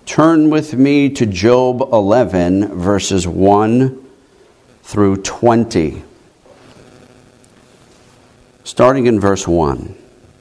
Turn with me to Job 11, verses 1 through 20. Starting in verse 1.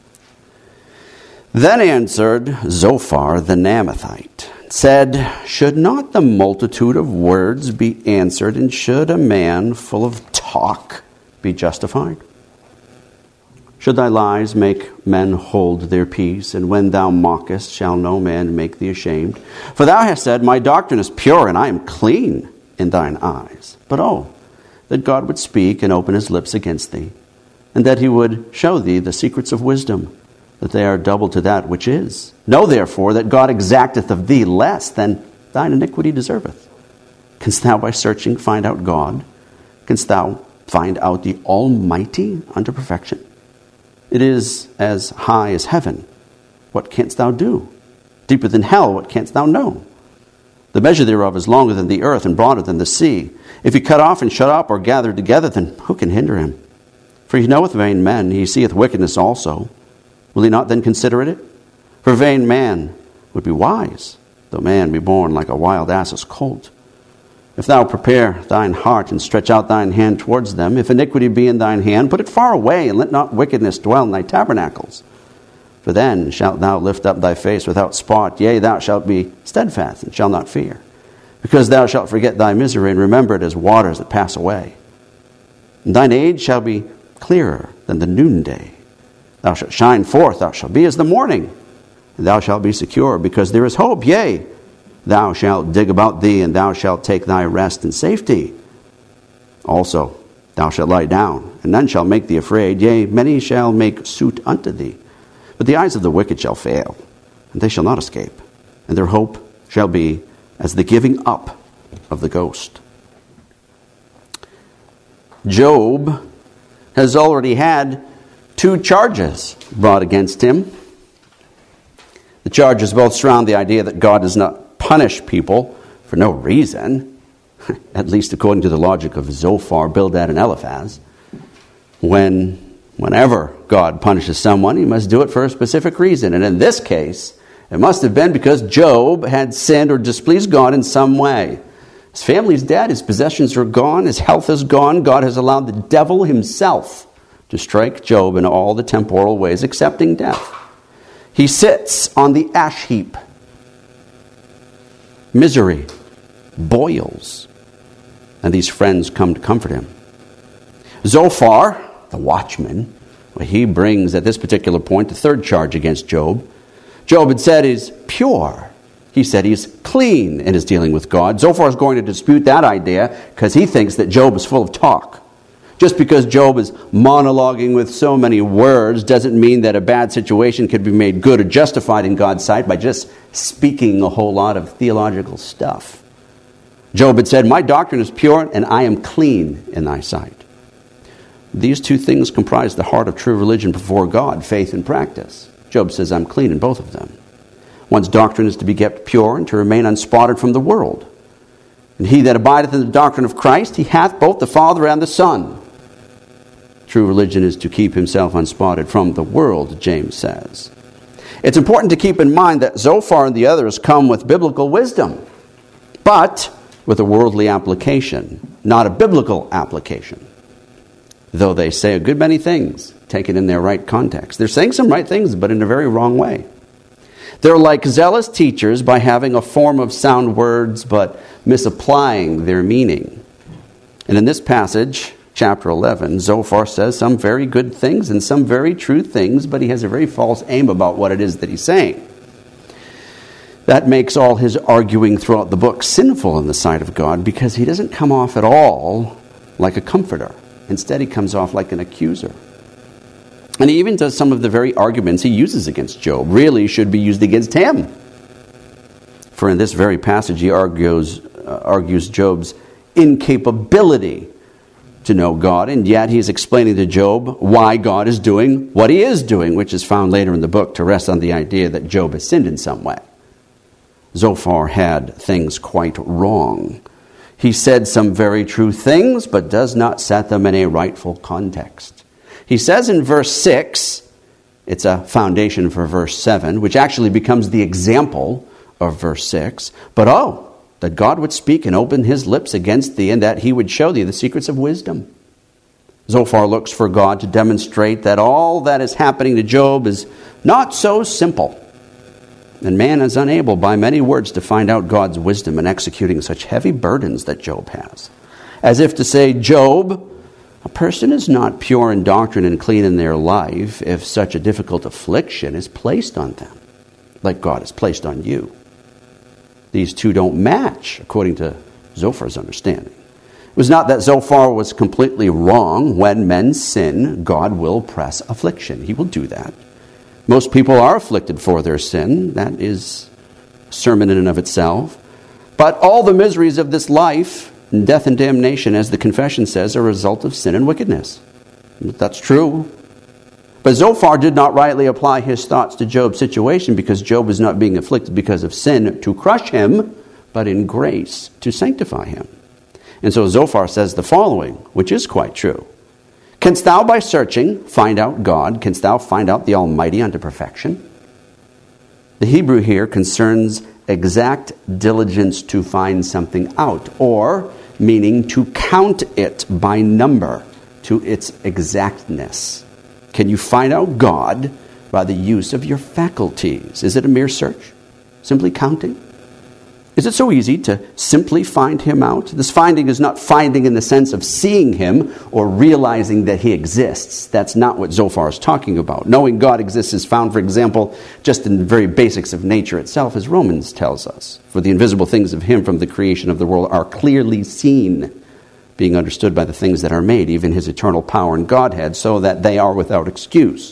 Then answered Zophar the Naamathite, said, Should not the multitude of words be answered, and should a man full of talk be justified? Should thy lies make men hold their peace, and when thou mockest, shall no man make thee ashamed? For thou hast said, My doctrine is pure, and I am clean in thine eyes. But that God would speak and open his lips against thee, and that he would show thee the secrets of wisdom, that they are double to that which is. Know therefore that God exacteth of thee less than thine iniquity deserveth. Canst thou by searching find out God? Canst thou find out the Almighty unto perfection? It is as high as heaven. What canst thou do? Deeper than hell, what canst thou know? The measure thereof is longer than the earth and broader than the sea. If he cut off and shut up or gather together, then who can hinder him? For he knoweth vain men, he seeth wickedness also. Will he not then consider it? For vain man would be wise, though man be born like a wild ass's colt. If thou prepare thine heart and stretch out thine hand towards them, if iniquity be in thine hand, put it far away, and let not wickedness dwell in thy tabernacles. For then shalt thou lift up thy face without spot, yea, thou shalt be steadfast and shalt not fear, because thou shalt forget thy misery and remember it as waters that pass away. And thine age shall be clearer than the noonday. Thou shalt shine forth, thou shalt be as the morning, and thou shalt be secure, because there is hope, yea, thou shalt dig about thee, and thou shalt take thy rest in safety. Also, thou shalt lie down, and none shall make thee afraid. Yea, many shall make suit unto thee. But the eyes of the wicked shall fail, and they shall not escape. And their hope shall be as the giving up of the ghost. Job has already had 2 charges brought against him. The charges both surround the idea that God does not punish people for no reason, at least according to the logic of Zophar, Bildad, and Eliphaz. Whenever God punishes someone, he must do it for a specific reason. And in this case, it must have been because Job had sinned or displeased God in some way. His family's dead, his possessions are gone, his health is gone. God has allowed the devil himself to strike Job in all the temporal ways, excepting death. He sits on the ash heap. Misery boils, and these friends come to comfort him. Zophar, the watchman, he brings at this particular point the 3rd charge against Job. Job had said he's pure. He said he's clean in his dealing with God. Zophar is going to dispute that idea because he thinks that Job is full of talk. Just because Job is monologuing with so many words doesn't mean that a bad situation could be made good or justified in God's sight by just speaking a whole lot of theological stuff. Job had said, My doctrine is pure, and I am clean in thy sight. These 2 things comprise the heart of true religion before God, faith and practice. Job says, I'm clean in both of them. One's doctrine is to be kept pure and to remain unspotted from the world. And he that abideth in the doctrine of Christ, he hath both the Father and the Son. True religion is to keep himself unspotted from the world, James says. It's important to keep in mind that Zophar and the others come with biblical wisdom, but with a worldly application, not a biblical application. Though they say a good many things, taken in their right context. They're saying some right things, but in a very wrong way. They're like zealous teachers by having a form of sound words, but misapplying their meaning. And in this passage, chapter 11, Zophar says some very good things and some very true things, but he has a very false aim about what it is that he's saying. That makes all his arguing throughout the book sinful in the sight of God, because he doesn't come off at all like a comforter. Instead, he comes off like an accuser. And he even does some of the very arguments he uses against Job really should be used against him. For in this very passage, he argues Job's incapability to know God, and yet he's explaining to Job why God is doing what he is doing, which is found later in the book to rest on the idea that Job has sinned in some way. Zophar had things quite wrong. He said some very true things, but does not set them in a rightful context. He says in verse 6, it's a foundation for verse 7, which actually becomes the example of verse 6. But that God would speak and open his lips against thee, and that he would show thee the secrets of wisdom. Zophar looks for God to demonstrate that all that is happening to Job is not so simple. And man is unable by many words to find out God's wisdom in executing such heavy burdens that Job has. As if to say, Job, a person is not pure in doctrine and clean in their life if such a difficult affliction is placed on them, like God has placed on you. These two don't match, according to Zophar's understanding. It was not that Zophar was completely wrong. When men sin, God will press affliction. He will do that. Most people are afflicted for their sin. That is a sermon in and of itself. But all the miseries of this life, death and damnation, as the confession says, are a result of sin and wickedness. That's true. But Zophar did not rightly apply his thoughts to Job's situation, because Job was not being afflicted because of sin to crush him, but in grace to sanctify him. And so Zophar says the following, which is quite true. Canst thou by searching find out God? Canst thou find out the Almighty unto perfection? The Hebrew here concerns exact diligence to find something out, or meaning to count it by number to its exactness. Can you find out God by the use of your faculties? Is it a mere search? Simply counting? Is it so easy to simply find him out? This finding is not finding in the sense of seeing him or realizing that he exists. That's not what Zophar is talking about. Knowing God exists is found, for example, just in the very basics of nature itself, as Romans tells us. For the invisible things of him from the creation of the world are clearly seen, being understood by the things that are made, even his eternal power and Godhead, so that they are without excuse.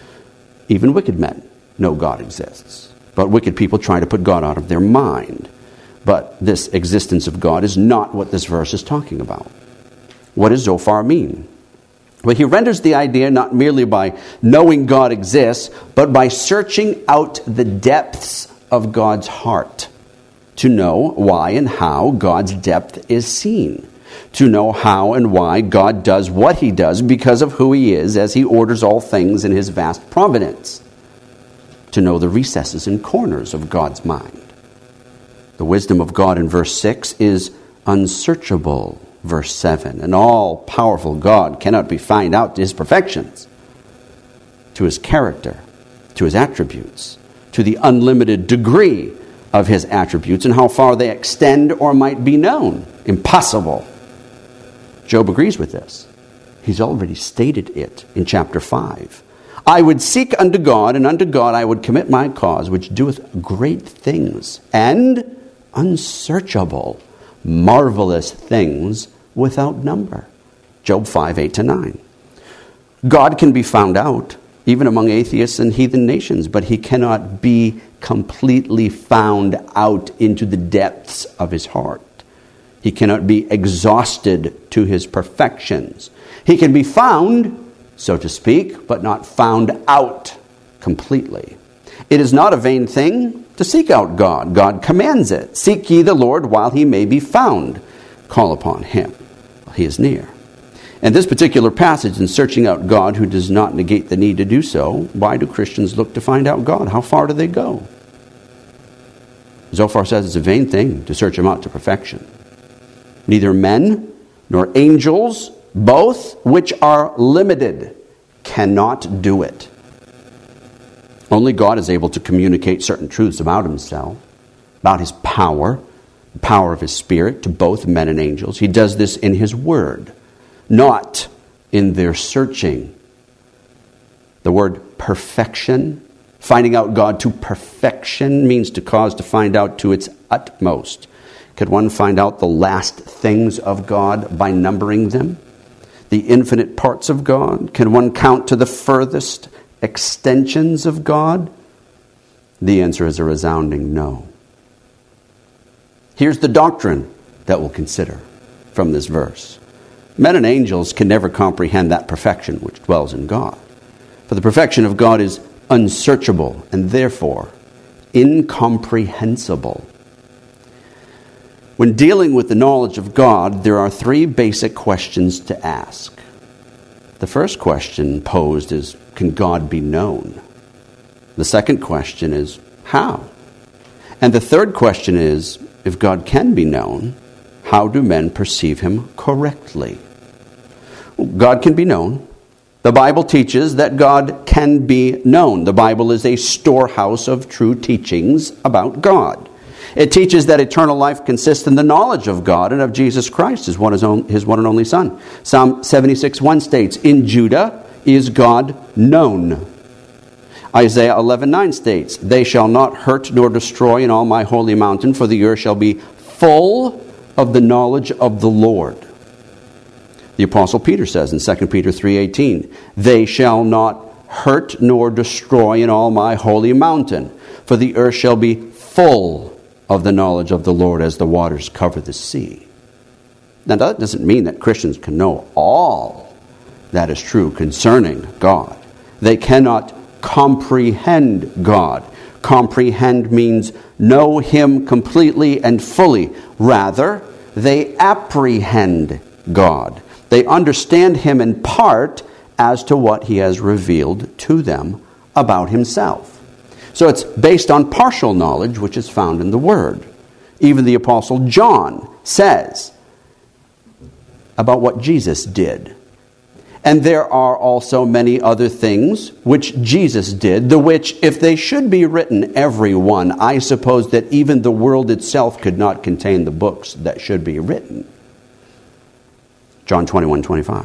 Even wicked men know God exists, but wicked people try to put God out of their mind. But this existence of God is not what this verse is talking about. What does Zophar mean? Well, he renders the idea not merely by knowing God exists, but by searching out the depths of God's heart, to know why and how God's depth is seen, to know how and why God does what he does because of who he is, as he orders all things in his vast providence, to know the recesses and corners of God's mind. The wisdom of God in verse 6 is unsearchable, verse 7. An all-powerful God cannot be found out to his perfections, to his character, to his attributes, to the unlimited degree of his attributes and how far they extend or might be known. Impossible. Job agrees with this. He's already stated it in chapter 5. I would seek unto God, and unto God I would commit my cause, which doeth great things, and unsearchable, marvelous things without number. Job 5, 8-9. God can be found out, even among atheists and heathen nations, but he cannot be completely found out into the depths of his heart. He cannot be exhausted to his perfections. He can be found, so to speak, but not found out completely. It is not a vain thing to seek out God. God commands it. Seek ye the Lord while he may be found. Call upon him while he is near. And this particular passage in searching out God, who does not negate the need to do so, why do Christians look to find out God? How far do they go? Zophar says it's a vain thing to search him out to perfection. Neither men nor angels, both which are limited, cannot do it. Only God is able to communicate certain truths about himself, about his power, the power of his Spirit to both men and angels. He does this in his word, not in their searching. The word perfection, finding out God to perfection, means to cause to find out to its utmost. Could one find out the last things of God by numbering them? The infinite parts of God? Can one count to the furthest extensions of God? The answer is a resounding no. Here's the doctrine that we'll consider from this verse. Men and angels can never comprehend that perfection which dwells in God. For the perfection of God is unsearchable and therefore incomprehensible. When dealing with the knowledge of God, there are three basic questions to ask. The first question posed is, can God be known? The second question is, how? And the third question is, if God can be known, how do men perceive him correctly? God can be known. The Bible teaches that God can be known. The Bible is a storehouse of true teachings about God. It teaches that eternal life consists in the knowledge of God and of Jesus Christ, his one and only Son. Psalm 76:1 states, "In Judah is God known." Isaiah 11:9 states, "They shall not hurt nor destroy in all my holy mountain, for the earth shall be full of the knowledge of the Lord." The Apostle Peter says in 2 Peter 3:18, "They shall not hurt nor destroy in all my holy mountain, for the earth shall be full of the knowledge of the Lord as the waters cover the sea." Now that doesn't mean that Christians can know all that is true concerning God. They cannot comprehend God. Comprehend means know him completely and fully. Rather, they apprehend God. They understand him in part as to what he has revealed to them about himself. So it's based on partial knowledge, which is found in the Word. Even the Apostle John says about what Jesus did. And there are also many other things which Jesus did, the which, if they should be written, every one, I suppose that even the world itself could not contain the books that should be written. John 21:25.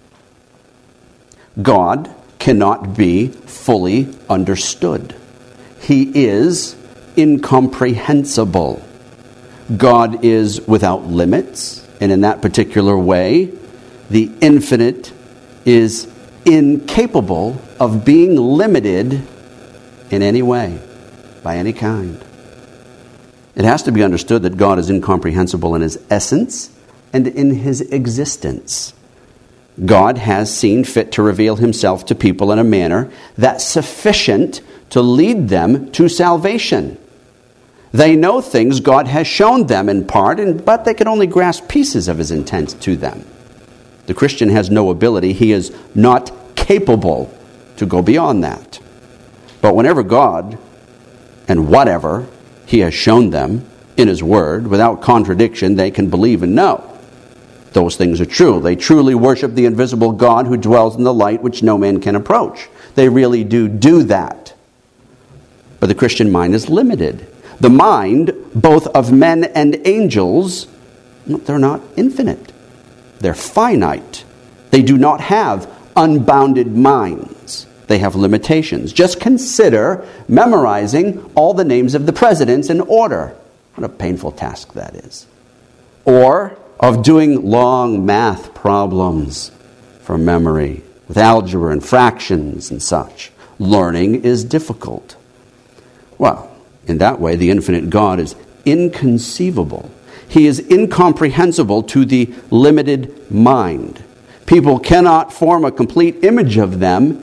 God cannot be fully understood. He is incomprehensible. God is without limits, and in that particular way, the infinite is incapable of being limited in any way, by any kind. It has to be understood that God is incomprehensible in his essence and in his existence. God has seen fit to reveal himself to people in a manner that's sufficient to lead them to salvation. They know things God has shown them in part, but they can only grasp pieces of his intent to them. The Christian has no ability. He is not capable to go beyond that. But whenever God and whatever he has shown them in his word, without contradiction, they can believe and know. Those things are true. They truly worship the invisible God who dwells in the light which no man can approach. They really do that. But the Christian mind is limited. The mind, both of men and angels, they're not infinite. They're finite. They do not have unbounded minds. They have limitations. Just consider memorizing all the names of the presidents in order. What a painful task that is. Or of doing long math problems from memory with algebra and fractions and such. Learning is difficult. Well, in that way, the infinite God is inconceivable. He is incomprehensible to the limited mind. People cannot form a complete image of them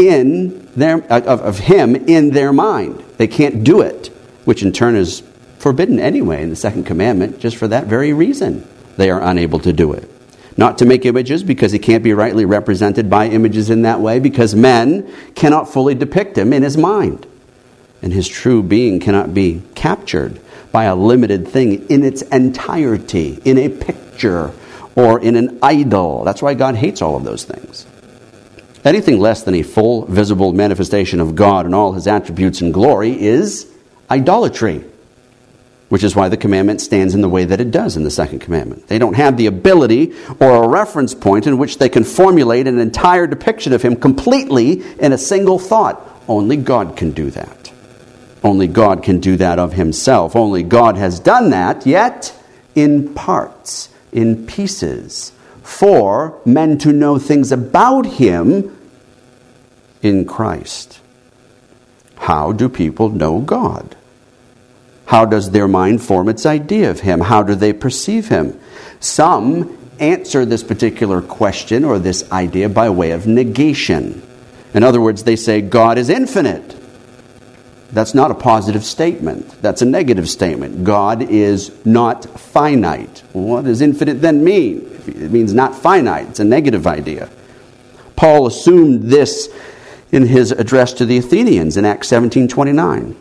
of him in their mind. They can't do it, which in turn is forbidden anyway in the second commandment, just for that very reason. They are unable to do it. Not to make images, because he can't be rightly represented by images in that way, because men cannot fully depict him in his mind. And his true being cannot be captured by a limited thing in its entirety, in a picture or in an idol. That's why God hates all of those things. Anything less than a full, visible manifestation of God and all his attributes and glory is idolatry, which is why the commandment stands in the way that it does in the second commandment. They don't have the ability or a reference point in which they can formulate an entire depiction of him completely in a single thought. Only God can do that. Only God can do that of himself. Only God has done that, yet in parts, in pieces, for men to know things about him in Christ. How do people know God? How does their mind form its idea of him? How do they perceive him? Some answer this particular question or this idea by way of negation. In other words, they say God is infinite. That's not a positive statement. That's a negative statement. God is not finite. What does infinite then mean? It means not finite. It's a negative idea. Paul assumed this in his address to the Athenians in Acts 17:29.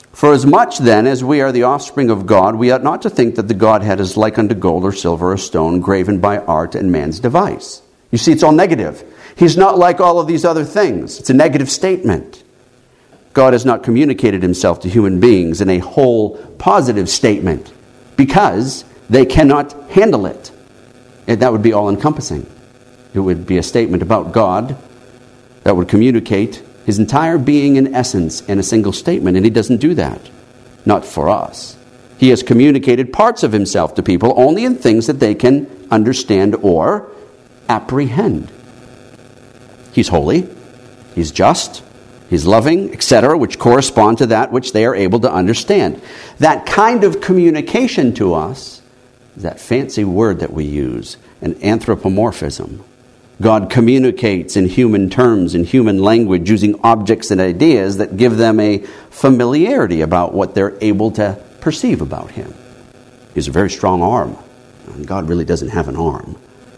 For as much then as we are the offspring of God, we ought not to think that the Godhead is like unto gold or silver or stone, graven by art and man's device. You see, it's all negative. He's not like all of these other things. It's a negative statement. God has not communicated himself to human beings in a whole positive statement because they cannot handle it. And that would be all-encompassing. It would be a statement about God that would communicate his entire being and essence in a single statement, and he doesn't do that. Not for us. He has communicated parts of himself to people only in things that they can understand or apprehend. He's holy, he's just, he's loving, etc., which correspond to that which they are able to understand. That kind of communication to us is that fancy word that we use, an anthropomorphism. God communicates in human terms, in human language, using objects and ideas that give them a familiarity about what they're able to perceive about him. He has a very strong arm. And God really doesn't have an arm.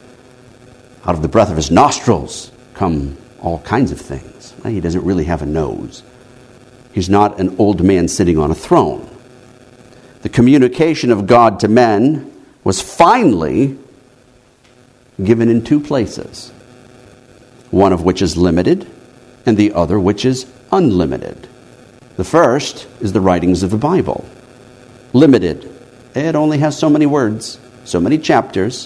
Out of the breath of his nostrils come all kinds of things. He doesn't really have a nose. He's not an old man sitting on a throne. The communication of God to men was finally given in two places, one of which is limited and the other which is unlimited. The first is the writings of the Bible. Limited. It only has so many words, so many chapters.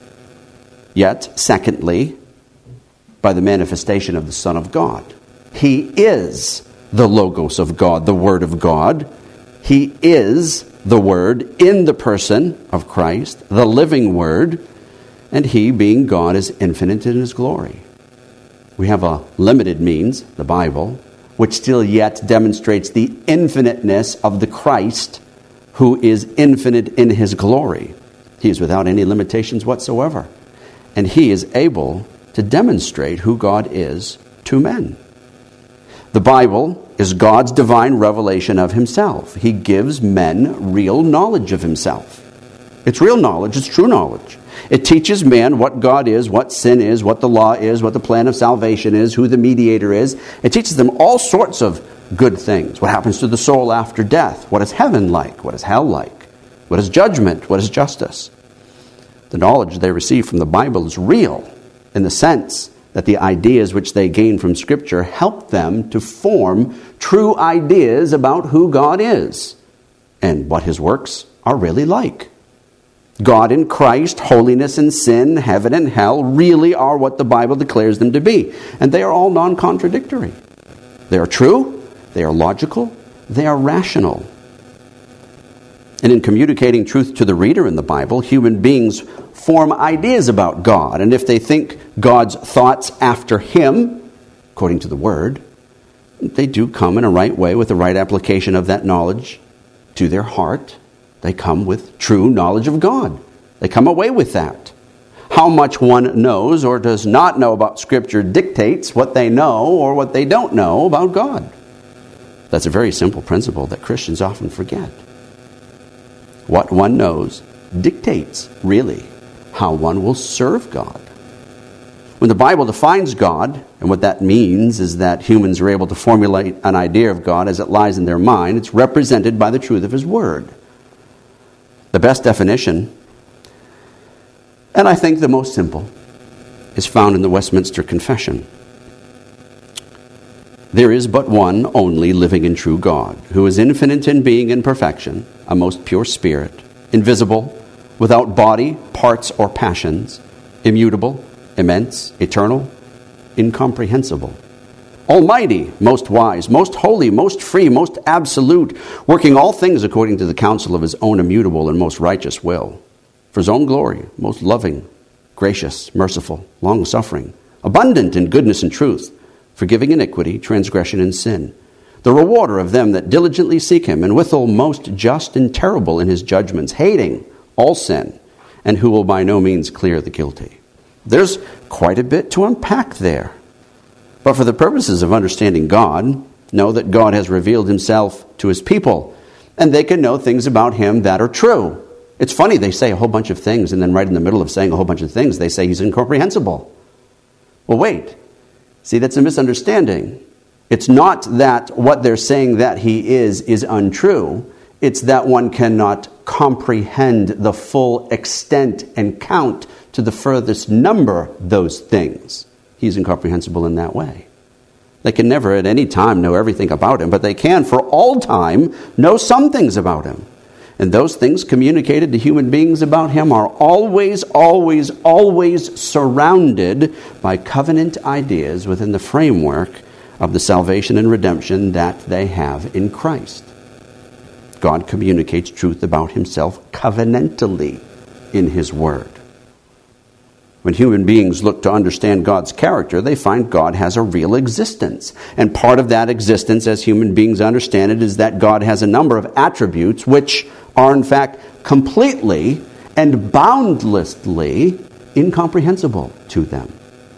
Yet, secondly, by the manifestation of the Son of God. He is the Logos of God, the Word of God. He is the Word in the person of Christ, the living Word. And he, being God, is infinite in his glory. We have a limited means, the Bible, which still yet demonstrates the infiniteness of the Christ, who is infinite in his glory. He is without any limitations whatsoever. And he is able to demonstrate who God is to men. The Bible is God's divine revelation of himself. He gives men real knowledge of himself. It's real knowledge, it's true knowledge. It teaches man what God is, what sin is, what the law is, what the plan of salvation is, who the mediator is. It teaches them all sorts of good things. What happens to the soul after death? What is heaven like? What is hell like? What is judgment? What is justice? The knowledge they receive from the Bible is real in the sense that the ideas which they gain from Scripture help them to form true ideas about who God is and what his works are really like. God in Christ, holiness and sin, heaven and hell really are what the Bible declares them to be. And they are all non-contradictory. They are true, they are logical, they are rational. And in communicating truth to the reader in the Bible, human beings form ideas about God. And if they think God's thoughts after him, according to the Word, they do come in a right way with the right application of that knowledge to their heart. They come with true knowledge of God. They come away with that. How much one knows or does not know about Scripture dictates what they know or what they don't know about God. That's a very simple principle that Christians often forget. What one knows dictates, really, how one will serve God. When the Bible defines God, and what that means is that humans are able to formulate an idea of God as it lies in their mind, it's represented by the truth of his Word. The best definition, and I think the most simple, is found in the Westminster Confession. There is but one only living and true God, who is infinite in being and perfection, a most pure spirit, invisible, without body, parts, or passions, immutable, immense, eternal, incomprehensible. Almighty, most wise, most holy, most free, most absolute, working all things according to the counsel of his own immutable and most righteous will. For his own glory, most loving, gracious, merciful, long-suffering, abundant in goodness and truth, forgiving iniquity, transgression, and sin. The rewarder of them that diligently seek him, and withal most just and terrible in his judgments, hating all sin, and who will by no means clear the guilty. There's quite a bit to unpack there. But for the purposes of understanding God, know that God has revealed himself to his people, and they can know things about him that are true. It's funny, they say a whole bunch of things, and then right in the middle of saying a whole bunch of things, they say he's incomprehensible. Well, wait. See, that's a misunderstanding. It's not that what they're saying that he is untrue. It's that one cannot comprehend the full extent and count to the furthest number those things. He's incomprehensible in that way. They can never at any time know everything about him, but they can for all time know some things about him. And those things communicated to human beings about him are always, always, always surrounded by covenant ideas within the framework of the salvation and redemption that they have in Christ. God communicates truth about himself covenantally in his word. When human beings look to understand God's character, they find God has a real existence. And part of that existence, as human beings understand it, is that God has a number of attributes which are in fact completely and boundlessly incomprehensible to them.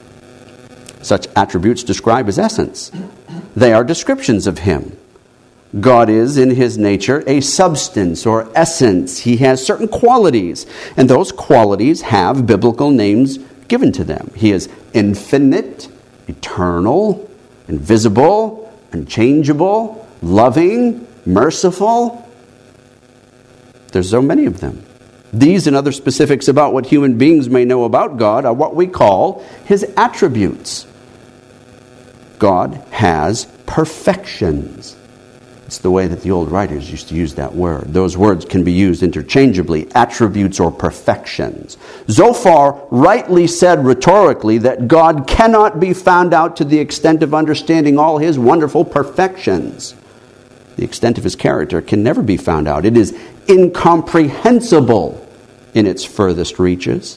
Such attributes describe his essence. They are descriptions of him. God is, in his nature, a substance or essence. He has certain qualities, and those qualities have biblical names given to them. He is infinite, eternal, invisible, unchangeable, loving, merciful. There's so many of them. These and other specifics about what human beings may know about God are what we call his attributes. God has perfections. It's the way that the old writers used to use that word. Those words can be used interchangeably, attributes or perfections. Zophar rightly said rhetorically that God cannot be found out to the extent of understanding all his wonderful perfections. The extent of his character can never be found out. It is incomprehensible in its furthest reaches.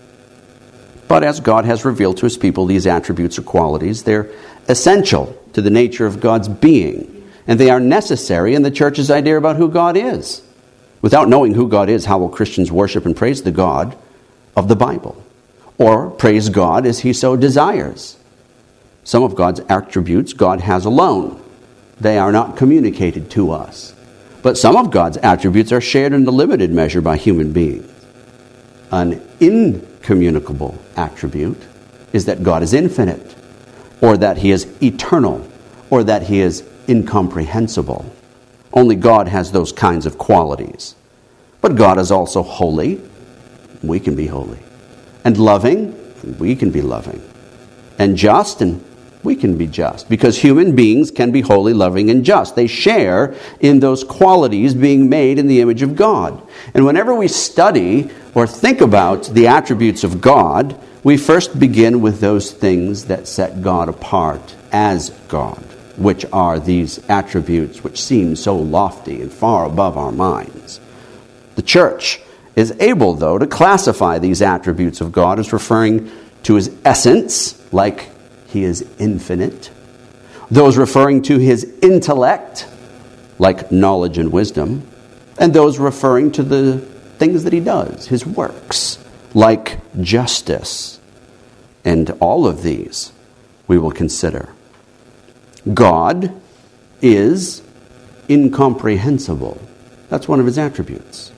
But as God has revealed to his people these attributes or qualities, they're essential to the nature of God's being. And they are necessary in the church's idea about who God is. Without knowing who God is, how will Christians worship and praise the God of the Bible? Or praise God as he so desires? Some of God's attributes God has alone. They are not communicated to us. But some of God's attributes are shared in a limited measure by human beings. An incommunicable attribute is that God is infinite, or that he is eternal, or that he is incomprehensible. Only God has those kinds of qualities. But God is also holy. We can be holy. And loving. We can be loving. And just. And we can be just. Because human beings can be holy, loving, and just. They share in those qualities being made in the image of God. And whenever we study or think about the attributes of God, we first begin with those things that set God apart as God, which are these attributes which seem so lofty and far above our minds. The church is able, though, to classify these attributes of God as referring to his essence, like he is infinite. Those referring to his intellect, like knowledge and wisdom. And those referring to the things that he does, his works, like justice. And all of these we will consider. God is incomprehensible. That's one of his attributes.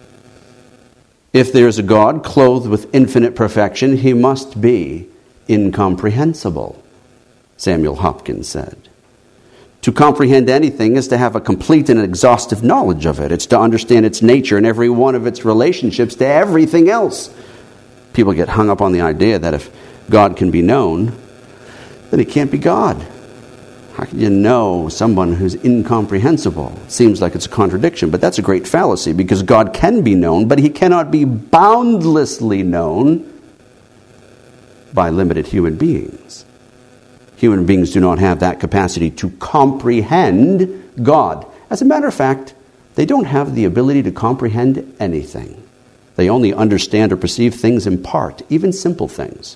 If there is a God clothed with infinite perfection, he must be incomprehensible, Samuel Hopkins said. To comprehend anything is to have a complete and exhaustive knowledge of it. It's to understand its nature and every one of its relationships to everything else. People get hung up on the idea that if God can be known, then he can't be God. How can you know someone who's incomprehensible? It seems like it's a contradiction, but that's a great fallacy because God can be known, but he cannot be boundlessly known by limited human beings. Human beings do not have that capacity to comprehend God. As a matter of fact, they don't have the ability to comprehend anything. They only understand or perceive things in part, even simple things.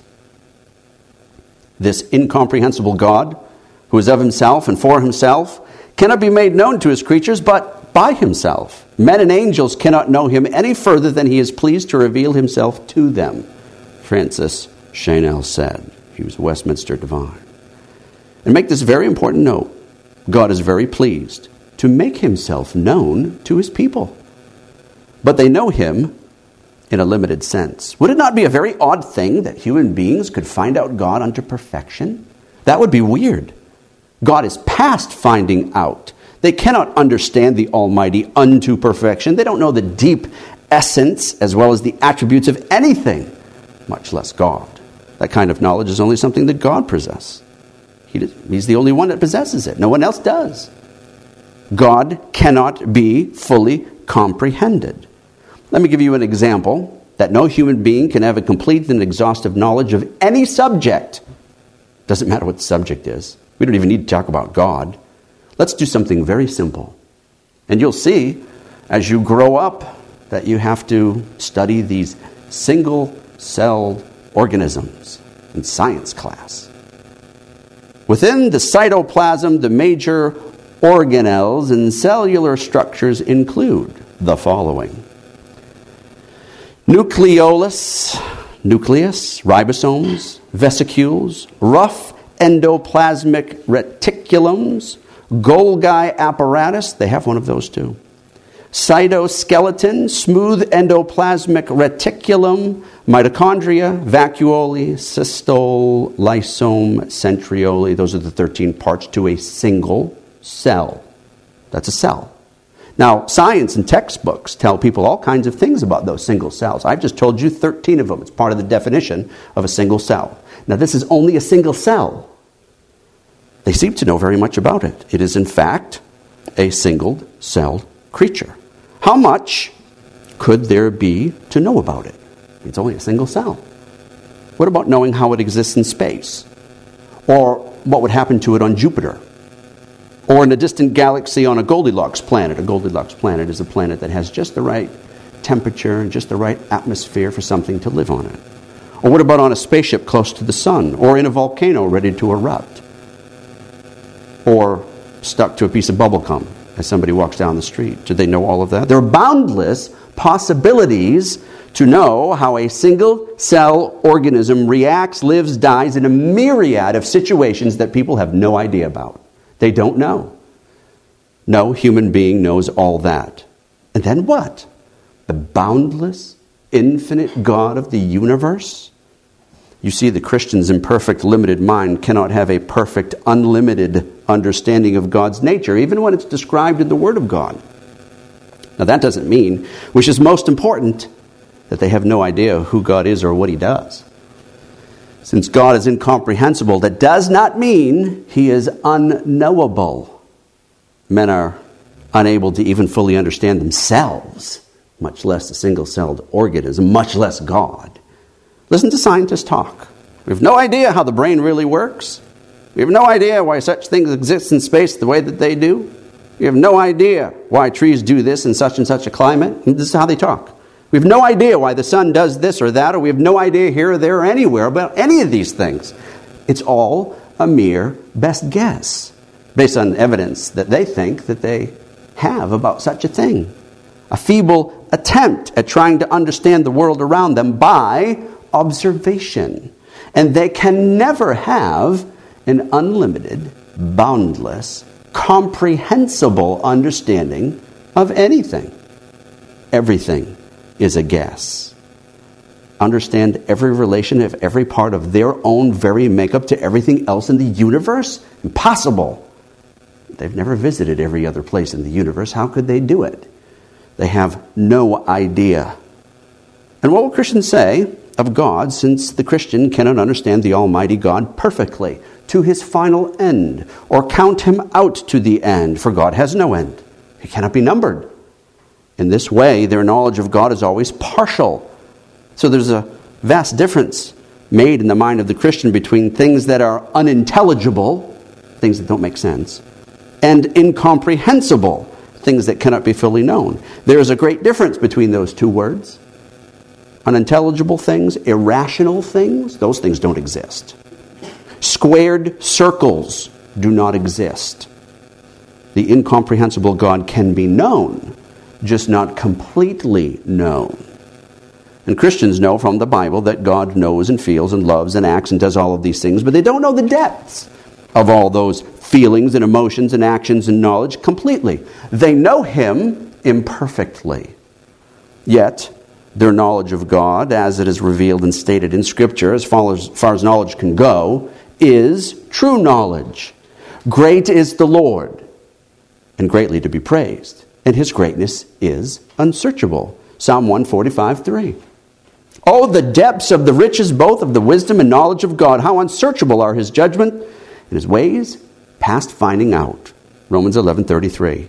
This incomprehensible God, who is of himself and for himself, cannot be made known to his creatures but by himself. Men and angels cannot know him any further than he is pleased to reveal himself to them, Francis Chanel said. He was a Westminster divine. And make this very important note. God is very pleased to make himself known to his people. But they know him in a limited sense. Would it not be a very odd thing that human beings could find out God unto perfection? That would be weird. God is past finding out. They cannot understand the Almighty unto perfection. They don't know the deep essence as well as the attributes of anything, much less God. That kind of knowledge is only something that God possesses. He's the only one that possesses it. No one else does. God cannot be fully comprehended. Let me give you an example that no human being can have a complete and exhaustive knowledge of any subject. Doesn't matter what the subject is. We don't even need to talk about God. Let's do something very simple. And you'll see as you grow up that you have to study these single-celled organisms in science class. Within the cytoplasm, the major organelles and cellular structures include the following: nucleus, ribosomes, vesicles, rough endoplasmic reticulums, Golgi apparatus, they have one of those too, cytoskeleton, smooth endoplasmic reticulum, mitochondria, vacuole, cystole, lysome, centriole. Those are the 13 parts to a single cell. That's a cell. Now, science and textbooks tell people all kinds of things about those single cells. I've just told you 13 of them. It's part of the definition of a single cell. Now, this is only a single cell. They seem to know very much about it. It is, in fact, a single-celled creature. How much could there be to know about it? It's only a single cell. What about knowing how it exists in space? Or what would happen to it on Jupiter? Or in a distant galaxy on a Goldilocks planet. A Goldilocks planet is a planet that has just the right temperature and just the right atmosphere for something to live on it. Or what about on a spaceship close to the sun? Or in a volcano ready to erupt? Or stuck to a piece of bubble gum as somebody walks down the street? Do they know all of that? There are boundless possibilities to know how a single-cell organism reacts, lives, dies in a myriad of situations that people have no idea about. They don't know. No human being knows all that. And then what? The boundless, infinite God of the universe? You see, the Christian's imperfect, limited mind cannot have a perfect, unlimited understanding of God's nature, even when it's described in the Word of God. Now, that doesn't mean, which is most important, that they have no idea who God is or what He does. Since God is incomprehensible, that does not mean He is unknowable. Men are unable to even fully understand themselves, much less a single-celled organism, much less God. Listen to scientists talk. We have no idea how the brain really works. We have no idea why such things exist in space the way that they do. We have no idea why trees do this in such and such a climate. And this is how they talk. We have no idea why the sun does this or that, or we have no idea here or there or anywhere about any of these things. It's all a mere best guess, based on evidence that they think that they have about such a thing. A feeble attempt at trying to understand the world around them by observation. And they can never have an unlimited, boundless, comprehensible understanding of anything. Everything is a guess. Understand every relation of every part of their own very makeup to everything else in the universe? Impossible. They've never visited every other place in the universe. How could they do it? They have no idea. And what will Christians say of God, since the Christian cannot understand the Almighty God perfectly to His final end, or count Him out to the end? For God has no end. He cannot be numbered. In this way, their knowledge of God is always partial. So there's a vast difference made in the mind of the Christian between things that are unintelligible, things that don't make sense, and incomprehensible, things that cannot be fully known. There is a great difference between those two words. Unintelligible things, irrational things, those things don't exist. Squared circles do not exist. The incomprehensible God can be known, just not completely known. And Christians know from the Bible that God knows and feels and loves and acts and does all of these things, but they don't know the depths of all those feelings and emotions and actions and knowledge completely. They know Him imperfectly. Yet, their knowledge of God, as it is revealed and stated in Scripture, as far as knowledge can go, is true knowledge. Great is the Lord, and greatly to be praised, and his greatness is unsearchable. Psalm 145:3. Oh, the depths of the riches both of the wisdom and knowledge of God. How unsearchable are his judgment and his ways past finding out. Romans 11:33.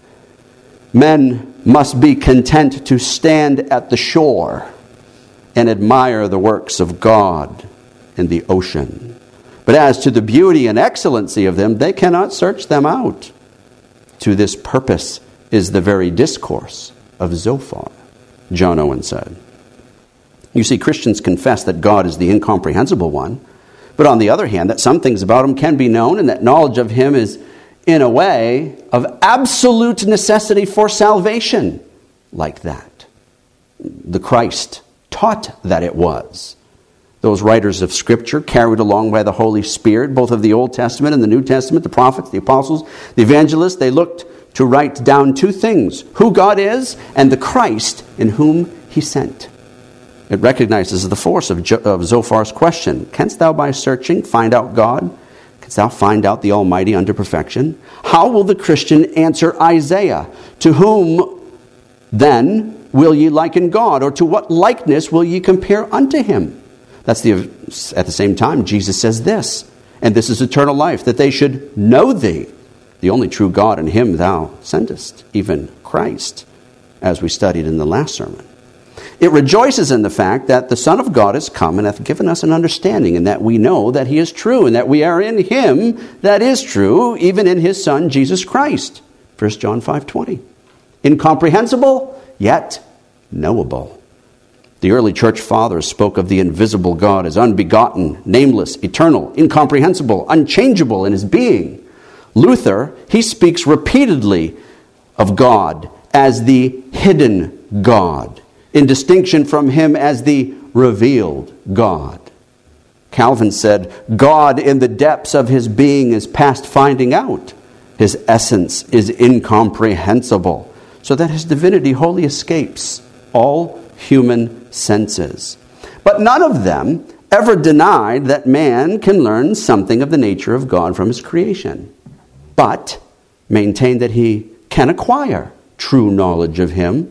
Men must be content to stand at the shore and admire the works of God in the ocean. But as to the beauty and excellency of them, they cannot search them out. To this purpose is the very discourse of Zophar, John Owen said. You see, Christians confess that God is the incomprehensible one, but on the other hand, that some things about him can be known, and that knowledge of him is, in a way, of absolute necessity for salvation, like that. The Christ taught that it was. Those writers of Scripture, carried along by the Holy Spirit, both of the Old Testament and the New Testament, the prophets, the apostles, the evangelists, they looked to write down two things: who God is and the Christ in whom he sent. It recognizes the force of Zophar's question. Canst thou by searching find out God? Canst thou find out the Almighty under perfection? How will the Christian answer Isaiah? To whom then will ye liken God? Or to what likeness will ye compare unto him? At the same time, Jesus says this, and this is eternal life, that they should know thee, the only true God, and him thou sendest, even Christ, as we studied in the last sermon. It rejoices in the fact that the Son of God is come and hath given us an understanding, and that we know that he is true, and that we are in him that is true, even in his Son, Jesus Christ. 1 John 5:20. Incomprehensible, yet knowable. The early church fathers spoke of the invisible God as unbegotten, nameless, eternal, incomprehensible, unchangeable in his being. Luther, he speaks repeatedly of God as the hidden God, in distinction from him as the revealed God. Calvin said, God in the depths of his being is past finding out. His essence is incomprehensible, so that his divinity wholly escapes all human senses. But none of them ever denied that man can learn something of the nature of God from his creation, but maintained that he can acquire true knowledge of him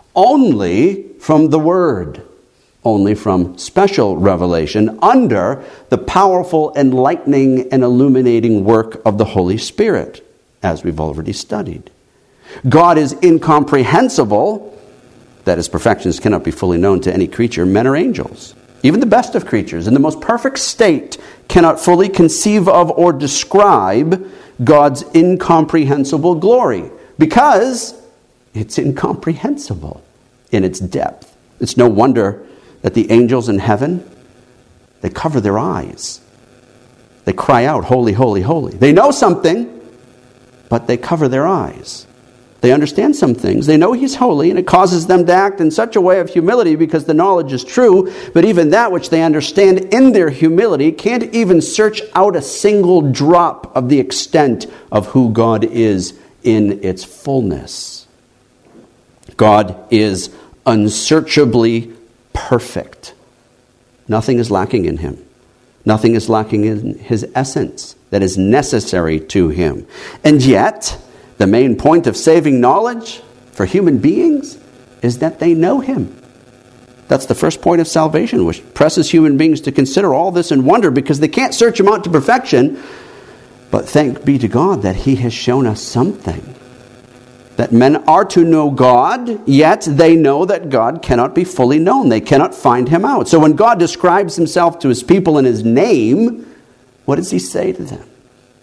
only from the Word, only from special revelation under the powerful enlightening and illuminating work of the Holy Spirit, as we've already studied. God is incomprehensible, that his perfections cannot be fully known to any creature, men or angels. Even the best of creatures, in the most perfect state, cannot fully conceive of or describe God's incomprehensible glory, because it's incomprehensible in its depth. It's no wonder that the angels in heaven, they cover their eyes. They cry out, holy, holy, holy. They know something, but they cover their eyes. They understand some things. They know he's holy, and it causes them to act in such a way of humility because the knowledge is true. But even that which they understand in their humility can't even search out a single drop of the extent of who God is in its fullness. God is unsearchably perfect. Nothing is lacking in him. Nothing is lacking in his essence that is necessary to him. And yet, the main point of saving knowledge for human beings is that they know him. That's the first point of salvation, which presses human beings to consider all this in wonder, because they can't search him out to perfection. But thank be to God that he has shown us something. That men are to know God, yet they know that God cannot be fully known. They cannot find him out. So when God describes himself to his people in his name, what does he say to them?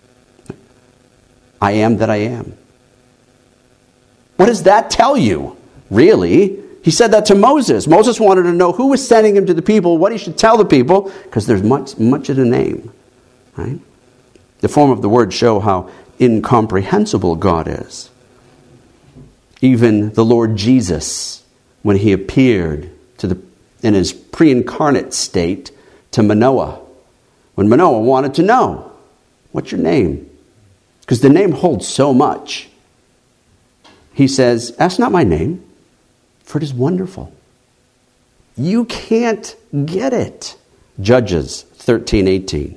I am that I am. What does that tell you, really? He said that to Moses. Moses wanted to know who was sending him to the people, what he should tell the people, because there's much in the name. Right? The form of the words show how incomprehensible God is. Even the Lord Jesus, when he appeared in his pre-incarnate state to Manoah, when Manoah wanted to know, what's your name? Because the name holds so much. He says, ask not my name, for it is wonderful. You can't get it. Judges 13:18.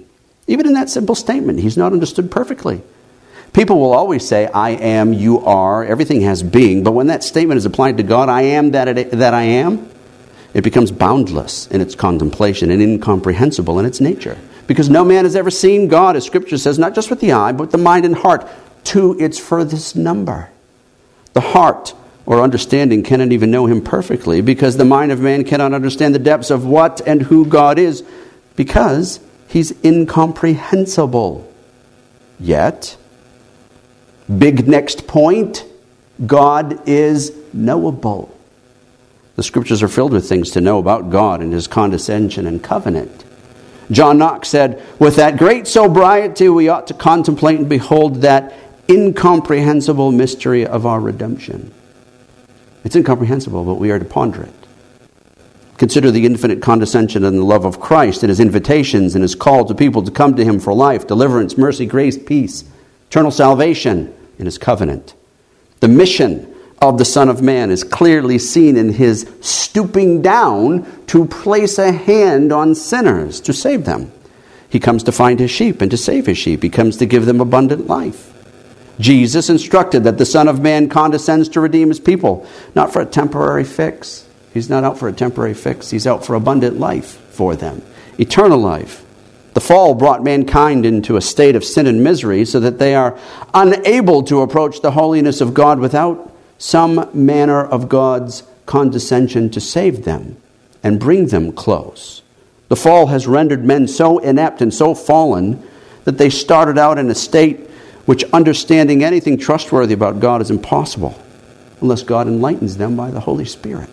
Even in that simple statement, he's not understood perfectly. People will always say, I am, you are, everything has being. But when that statement is applied to God, I am that I am, it becomes boundless in its contemplation and incomprehensible in its nature. Because no man has ever seen God, as Scripture says, not just with the eye, but with the mind and heart, to its furthest number. The heart or understanding cannot even know him perfectly, because the mind of man cannot understand the depths of what and who God is, because he's incomprehensible. Yet, big next point, God is knowable. The Scriptures are filled with things to know about God and his condescension and covenant. John Knox said, with that great sobriety we ought to contemplate and behold that incomprehensible mystery of our redemption. It's incomprehensible, but we are to ponder it. Consider the infinite condescension and the love of Christ and his invitations and his call to people to come to him for life, deliverance, mercy, grace, peace, eternal salvation in his covenant. The mission of the Son of Man is clearly seen in his stooping down to place a hand on sinners to save them. He comes to find his sheep and to save his sheep. He comes to give them abundant life. Jesus instructed that the Son of Man condescends to redeem his people, not for a temporary fix. He's not out for a temporary fix. He's out for abundant life for them, eternal life. The fall brought mankind into a state of sin and misery so that they are unable to approach the holiness of God without some manner of God's condescension to save them and bring them close. The fall has rendered men so inept and so fallen that they started out in a state which understanding anything trustworthy about God is impossible unless God enlightens them by the Holy Spirit.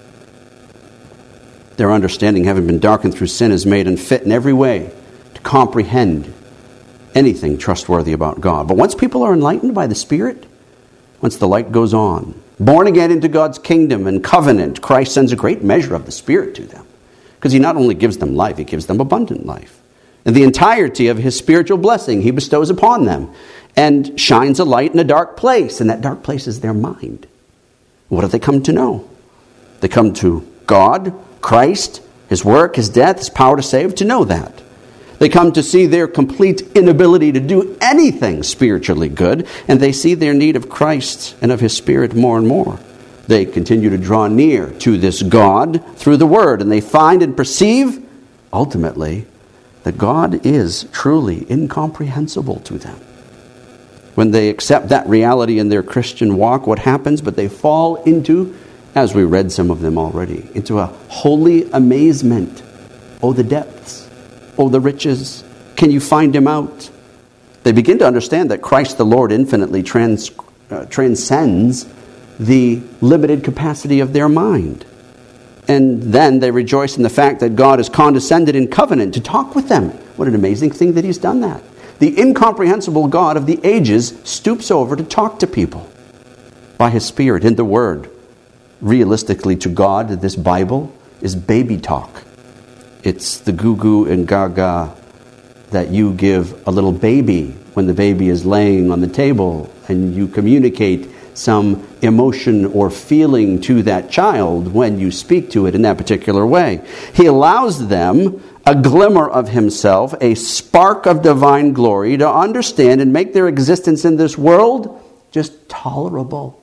Their understanding, having been darkened through sin, is made unfit in every way to comprehend anything trustworthy about God. But once people are enlightened by the Spirit, once the light goes on, born again into God's kingdom and covenant, Christ sends a great measure of the Spirit to them. Because he not only gives them life, he gives them abundant life. And the entirety of his spiritual blessing he bestows upon them and shines a light in a dark place. And that dark place is their mind. What do they come to know? They come to God, Christ, his work, his death, his power to save, to know that. They come to see their complete inability to do anything spiritually good, and they see their need of Christ and of his Spirit more and more. They continue to draw near to this God through the Word, and they find and perceive, ultimately, that God is truly incomprehensible to them. When they accept that reality in their Christian walk, what happens? But they fall into, as we read some of them already, into a holy amazement. Oh, the depths. Oh, the riches. Can you find him out? They begin to understand that Christ the Lord infinitely transcends the limited capacity of their mind. And then they rejoice in the fact that God has condescended in covenant to talk with them. What an amazing thing that he's done that. The incomprehensible God of the ages stoops over to talk to people by his Spirit in the Word. Realistically, to God, this Bible is baby talk. It's the goo-goo and gaga that you give a little baby when the baby is laying on the table, and you communicate some emotion or feeling to that child when you speak to it in that particular way. He allows them a glimmer of himself, a spark of divine glory, to understand and make their existence in this world just tolerable,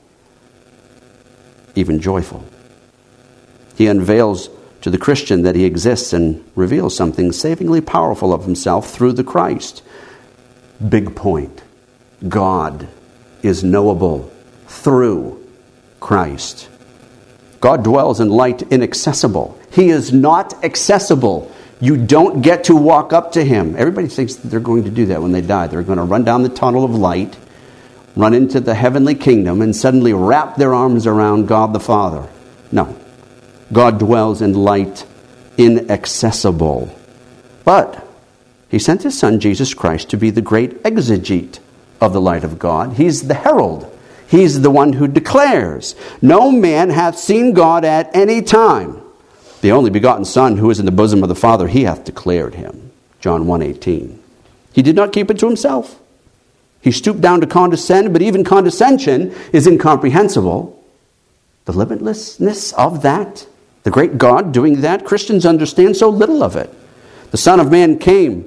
even joyful. He unveils to the Christian that he exists and reveals something savingly powerful of himself through the Christ. Big point. God is knowable through Christ. God dwells in light inaccessible. He is not accessible. You don't get to walk up to him. Everybody thinks that they're going to do that when they die. They're going to run down the tunnel of light, run into the heavenly kingdom, and suddenly wrap their arms around God the Father. No. God dwells in light inaccessible. But he sent his Son, Jesus Christ, to be the great exegete of the light of God. He's the herald. He's the one who declares, no man hath seen God at any time. The only begotten Son, who is in the bosom of the Father, he hath declared him. John 1:18. He did not keep it to himself. He stooped down to condescend, but even condescension is incomprehensible. The limitlessness of that, the great God doing that, Christians understand so little of it. The Son of Man came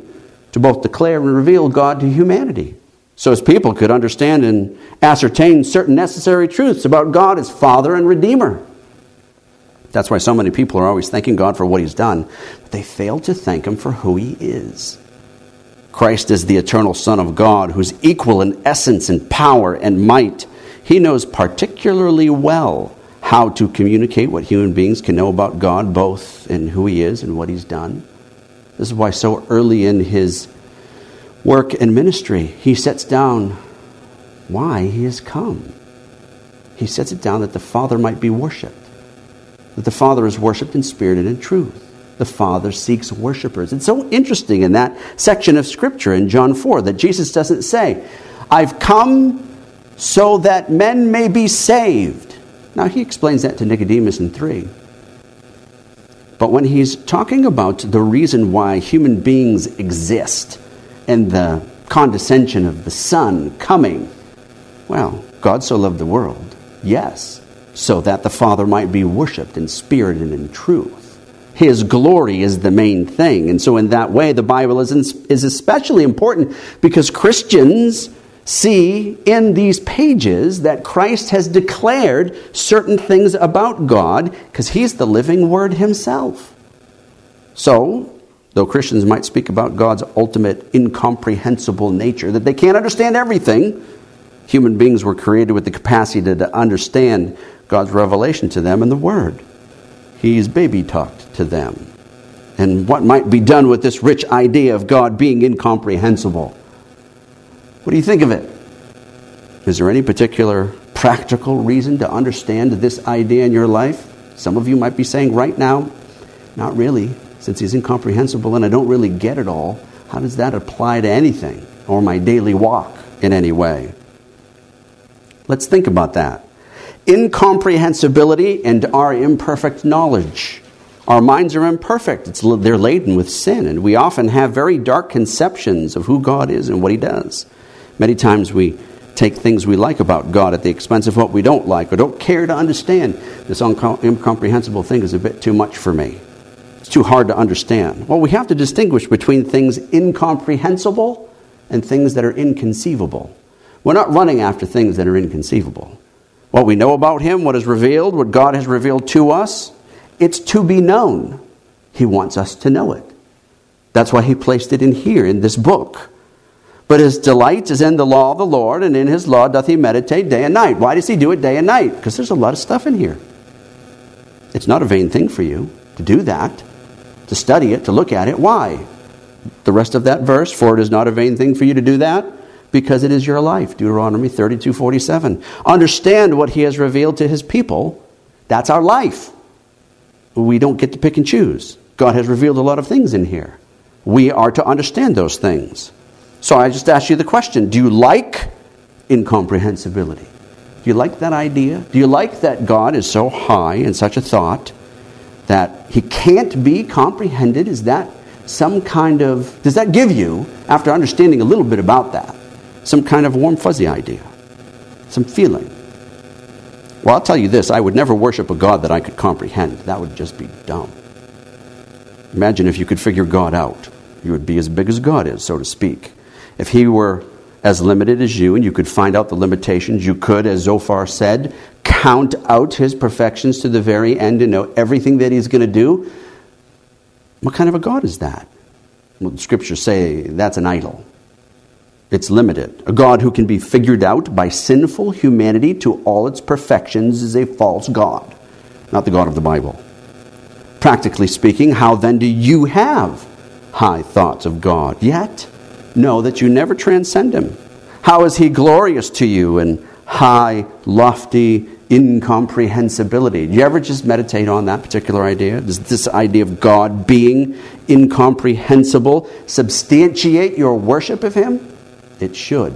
to both declare and reveal God to humanity, so his people could understand and ascertain certain necessary truths about God as Father and Redeemer. That's why so many people are always thanking God for what he's done, but they fail to thank him for who he is. Christ is the eternal Son of God, who's equal in essence and power and might. He knows particularly well how to communicate what human beings can know about God, both in who he is and what he's done. This is why so early in his work and ministry, he sets down why he has come. He sets it down that the Father might be worshipped, that the Father is worshipped in spirit and in truth. The Father seeks worshipers. It's so interesting in that section of Scripture in John 4 that Jesus doesn't say, I've come so that men may be saved. Now, he explains that to Nicodemus in 3. But when he's talking about the reason why human beings exist and the condescension of the Son coming, well, God so loved the world, yes, so that the Father might be worshipped in spirit and in truth. His glory is the main thing. And so in that way, the Bible is especially important because Christians see in these pages that Christ has declared certain things about God because he's the living Word himself. So, though Christians might speak about God's ultimate incomprehensible nature, that they can't understand everything, human beings were created with the capacity to understand God's revelation to them in the Word. He's baby-talked to them. And what might be done with this rich idea of God being incomprehensible? What do you think of it? Is there any particular practical reason to understand this idea in your life? Some of you might be saying right now, not really, since he's incomprehensible and I don't really get it all. How does that apply to anything or my daily walk in any way? Let's think about that. Incomprehensibility and our imperfect knowledge. Our minds are imperfect. They're laden with sin, and we often have very dark conceptions of who God is and what he does. Many times we take things we like about God at the expense of what we don't like or don't care to understand. This incomprehensible thing is a bit too much for me. It's too hard to understand. Well, we have to distinguish between things incomprehensible and things that are inconceivable. We're not running after things that are inconceivable. What we know about him, what is revealed, what God has revealed to us, it's to be known. He wants us to know it. That's why he placed it in here, in this book. But his delight is in the law of the Lord, and in his law doth he meditate day and night. Why does he do it day and night? Because there's a lot of stuff in here. It's not a vain thing for you to do that, to study it, to look at it. Why? The rest of that verse, for it is not a vain thing for you to do that, because it is your life. Deuteronomy 32:47. Understand what he has revealed to his people. That's our life. We don't get to pick and choose. God has revealed a lot of things in here. We are to understand those things. So I just asked you the question, do you like incomprehensibility? Do you like that idea? Do you like that God is so high in such a thought that he can't be comprehended? Is that some kind of, does that give you, after understanding a little bit about that, some kind of warm fuzzy idea, some feeling? Well, I'll tell you this, I would never worship a God that I could comprehend. That would just be dumb. Imagine if you could figure God out. You would be as big as God is, so to speak. If he were as limited as you and you could find out the limitations, you could, as Zophar said, count out his perfections to the very end and know everything that he's going to do. What kind of a God is that? Well, the scriptures say that's an idol. It's limited. A God who can be figured out by sinful humanity to all its perfections is a false God, not the God of the Bible. Practically speaking, how then do you have high thoughts of God, yet know that you never transcend him? How is he glorious to you in high, lofty incomprehensibility? Do you ever just meditate on that particular idea? Does this idea of God being incomprehensible substantiate your worship of him? It should.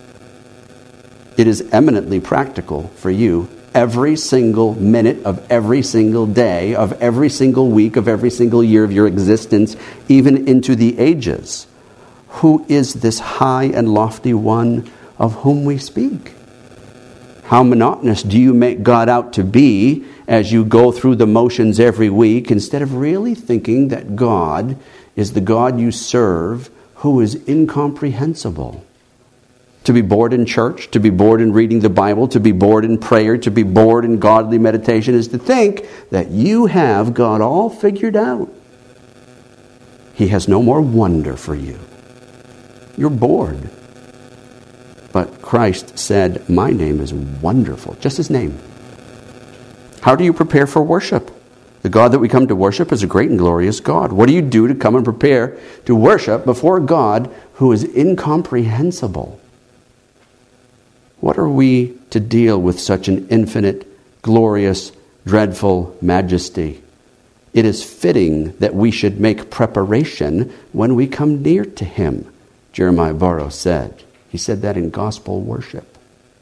It is eminently practical for you every single minute of every single day, of every single week, of every single year of your existence, even into the ages. Who is this high and lofty one of whom we speak? How monotonous do you make God out to be as you go through the motions every week instead of really thinking that God is the God you serve who is incomprehensible. To be bored in church, to be bored in reading the Bible, to be bored in prayer, to be bored in godly meditation is to think that you have God all figured out. He has no more wonder for you. You're bored. But Christ said, my name is wonderful. Just his name. How do you prepare for worship? The God that we come to worship is a great and glorious God. What do you do to come and prepare to worship before a God who is incomprehensible? What are we to deal with such an infinite, glorious, dreadful majesty? It is fitting that we should make preparation when we come near to him, Jeremiah Burroughs said. He said that in gospel worship.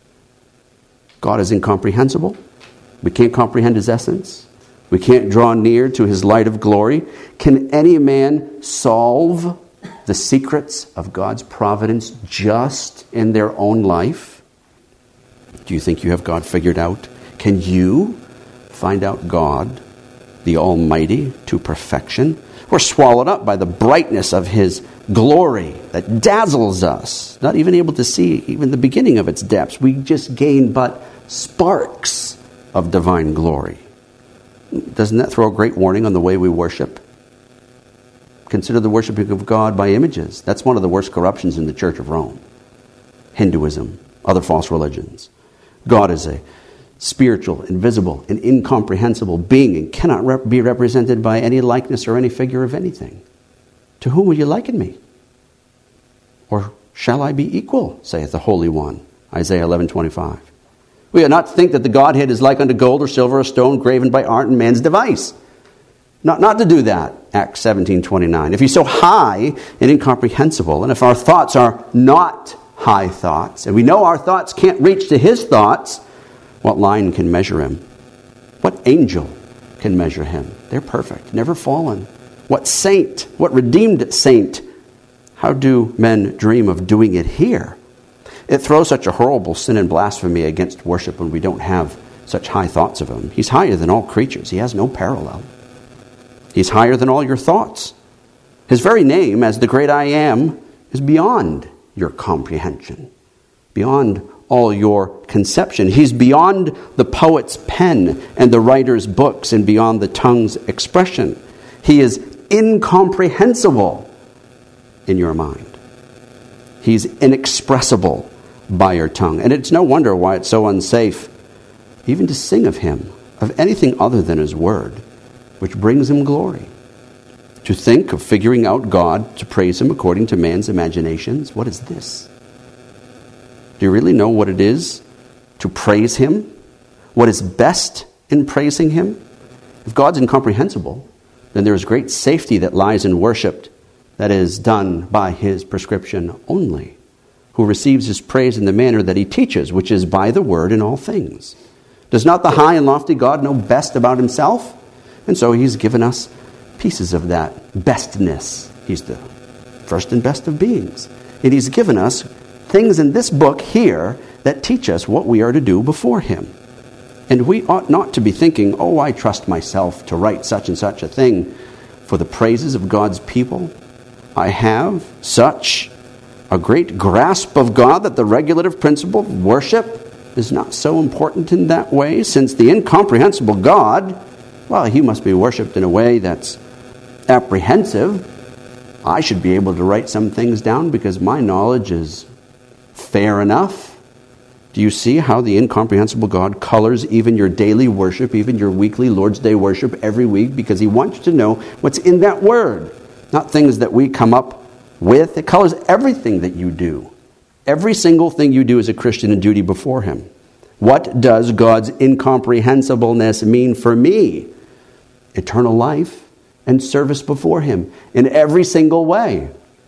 God is incomprehensible. We can't comprehend his essence. We can't draw near to his light of glory. Can any man solve the secrets of God's providence just in their own life? Do you think you have God figured out? Can you find out God, the Almighty, to perfection? We're swallowed up by the brightness of his glory that dazzles us, not even able to see even the beginning of its depths. We just gain but sparks of divine glory. Doesn't that throw a great warning on the way we worship? Consider the worshiping of God by images. That's one of the worst corruptions in the Church of Rome. Hinduism, other false religions. God is a spiritual, invisible, and incomprehensible being and cannot be represented by any likeness or any figure of anything. To whom will you liken me? Or shall I be equal, saith the Holy One, Isaiah 11:25. We are not to think that the Godhead is like unto gold or silver or stone graven by art and man's device. Not to do that, Acts 17:29. If he's so high and incomprehensible, and if our thoughts are not high thoughts, and we know our thoughts can't reach to his thoughts, what line can measure him? What angel can measure him? They're perfect, never fallen. What saint, what redeemed saint? How do men dream of doing it here? It throws such a horrible sin and blasphemy against worship when we don't have such high thoughts of him. He's higher than all creatures. He has no parallel. He's higher than all your thoughts. His very name, as the great I am, is beyond your comprehension, beyond all your conception. He's beyond the poet's pen and the writer's books and beyond the tongue's expression. He is incomprehensible in your mind. He's inexpressible by your tongue. And it's no wonder why it's so unsafe even to sing of him, of anything other than his word, which brings him glory. To think of figuring out God, to praise him according to man's imaginations, what is this? Do you really know what it is to praise him? What is best in praising him? If God's incomprehensible, then there is great safety that lies in worship that is done by his prescription only, who receives his praise in the manner that he teaches, which is by the word in all things. Does not the high and lofty God know best about himself? And so he's given us pieces of that bestness. He's the first and best of beings. And he's given us things in this book here that teach us what we are to do before him. And we ought not to be thinking, oh, I trust myself to write such and such a thing for the praises of God's people. I have such a great grasp of God that the regulative principle of worship is not so important in that way, since the incomprehensible God, well, he must be worshipped in a way that's apprehensive. I should be able to write some things down because my knowledge is fair enough. Do you see how the incomprehensible God colors even your daily worship, even your weekly Lord's Day worship every week, because he wants you to know what's in that word, not things that we come up with. It colors everything that you do. Every single thing you do as a Christian in duty before him. What does God's incomprehensibleness mean for me? Eternal life and service before him in every single way.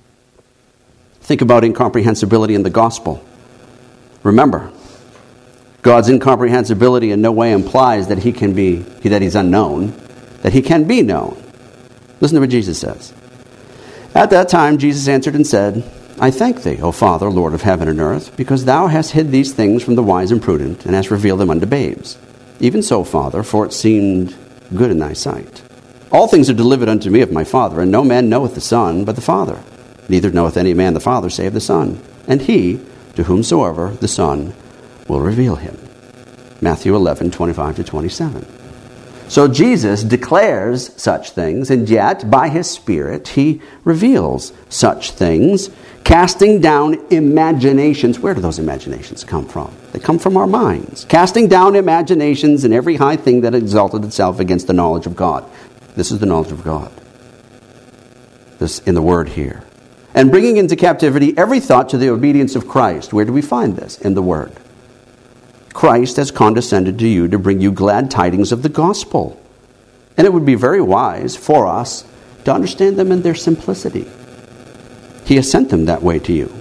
Think about incomprehensibility in the gospel. Remember, God's incomprehensibility in no way implies that he's unknown, that he can be known. Listen to what Jesus says. At that time, Jesus answered and said, I thank thee, O Father, Lord of heaven and earth, because thou hast hid these things from the wise and prudent, and hast revealed them unto babes. Even so, Father, for it seemed good in thy sight. All things are delivered unto me of my Father, and no man knoweth the Son but the Father, Neither knoweth any man the Father save the Son, and he, to whomsoever the Son will reveal him. Matthew 11:25-27. So Jesus declares such things, and yet by his Spirit he reveals such things, casting down imaginations. Where do those imaginations come from? They come from our minds. Casting down imaginations and every high thing that exalted itself against the knowledge of God. This is the knowledge of God. This in the word here. And bringing into captivity every thought to the obedience of Christ. Where do we find this? In the word. Christ has condescended to you to bring you glad tidings of the gospel. And it would be very wise for us to understand them in their simplicity. He has sent them that way to you.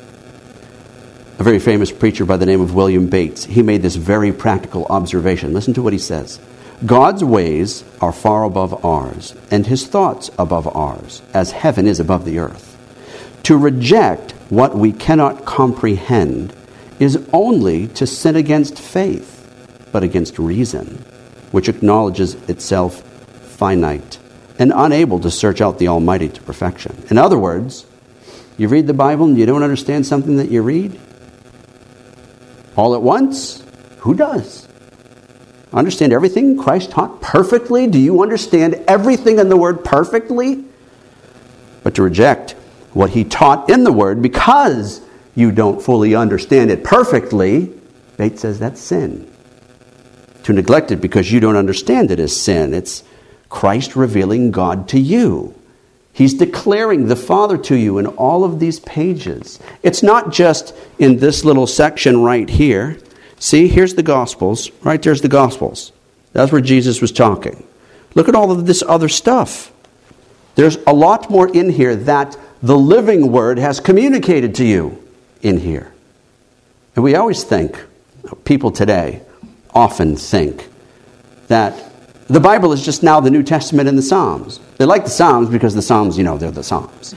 A very famous preacher by the name of William Bates, he made this very practical observation. Listen to what he says. God's ways are far above ours, and his thoughts above ours, as heaven is above the earth. To reject what we cannot comprehend is only to sin against faith, but against reason, which acknowledges itself finite and unable to search out the Almighty to perfection. In other words, you read the Bible and you don't understand something that you read all at once? Who does? Understand everything Christ taught perfectly? Do you understand everything in the Word perfectly? But to reject what he taught in the Word because you don't fully understand it perfectly, Bates says that's sin. To neglect it because you don't understand it is sin. It's Christ revealing God to you. He's declaring the Father to you in all of these pages. It's not just in this little section right here. See, here's the Gospels. Right there's the Gospels. That's where Jesus was talking. Look at all of this other stuff. There's a lot more in here that the living Word has communicated to you in here. And we always think, people today often think, that the Bible is just now the New Testament and the Psalms. They like the Psalms because the Psalms, they're the Psalms.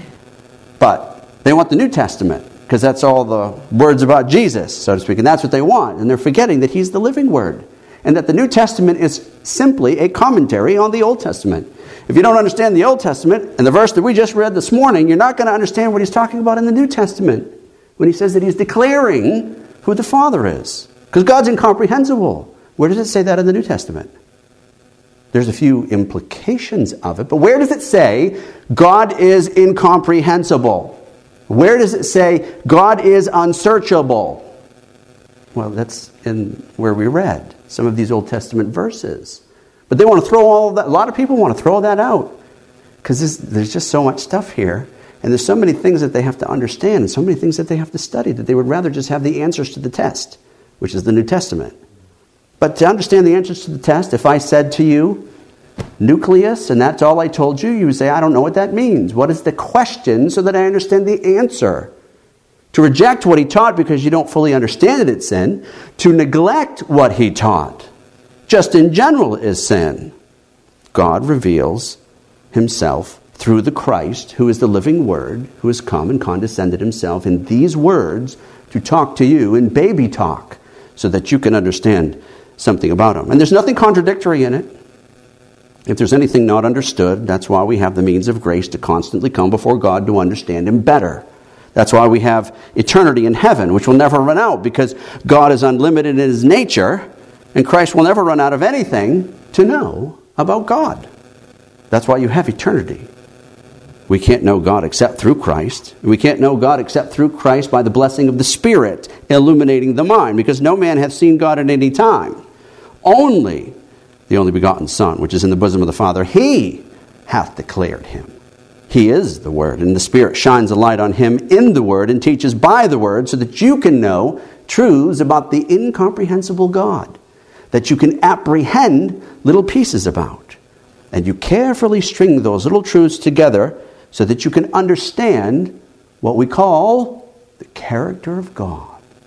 But they want the New Testament because that's all the words about Jesus, so to speak. And that's what they want. And they're forgetting that he's the living Word. And that the New Testament is simply a commentary on the Old Testament. If you don't understand the Old Testament and the verse that we just read this morning, you're not going to understand what he's talking about in the New Testament when he says that he's declaring who the Father is. Because God's incomprehensible. Where does it say that in the New Testament? There's a few implications of it, but where does it say God is incomprehensible? Where does it say God is unsearchable? Well, that's in where we read some of these Old Testament verses. But they want to throw all of that. A lot of people want to throw that out because there's just so much stuff here. And there's so many things that they have to understand and so many things that they have to study that they would rather just have the answers to the test, which is the New Testament. But to understand the answers to the test, if I said to you, nucleus, and that's all I told you, you would say, I don't know what that means. What is the question so that I understand the answer? To reject what he taught because you don't fully understand it, it's sin. To neglect what he taught, just in general, is sin. God reveals himself through the Christ, who is the living Word, who has come and condescended himself in these words to talk to you in baby talk so that you can understand something about him. And there's nothing contradictory in it. If there's anything not understood, that's why we have the means of grace to constantly come before God to understand him better. That's why we have eternity in heaven, which will never run out, because God is unlimited in his nature, and Christ will never run out of anything to know about God. That's why you have eternity. We can't know God except through Christ. We can't know God except through Christ by the blessing of the Spirit illuminating the mind, because no man hath seen God at any time. Only the only begotten Son, which is in the bosom of the Father, he hath declared him. He is the Word, and the Spirit shines a light on him in the Word and teaches by the Word so that you can know truths about the incomprehensible God, that you can apprehend little pieces about. And you carefully string those little truths together so that you can understand what we call the character of God.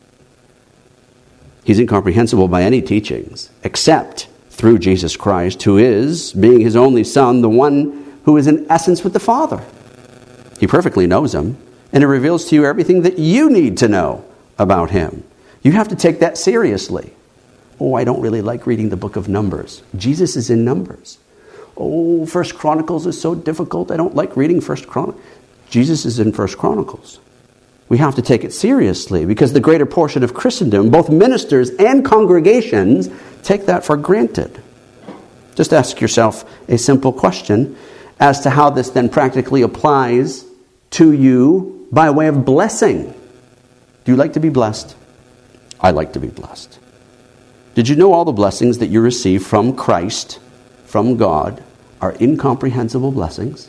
He's incomprehensible by any teachings, except through Jesus Christ, who is, being his only Son, the one who is in essence with the Father. He perfectly knows him, and it reveals to you everything that you need to know about him. You have to take that seriously. Oh, I don't really like reading the book of Numbers. Jesus is in Numbers. Oh, First Chronicles is so difficult. I don't like reading First Chronicles. Jesus is in 1 Chronicles. We have to take it seriously because the greater portion of Christendom, both ministers and congregations, take that for granted. Just ask yourself a simple question as to how this then practically applies to you by way of blessing. Do you like to be blessed? I like to be blessed. Did you know all the blessings that you receive from Christ, from God, are incomprehensible blessings?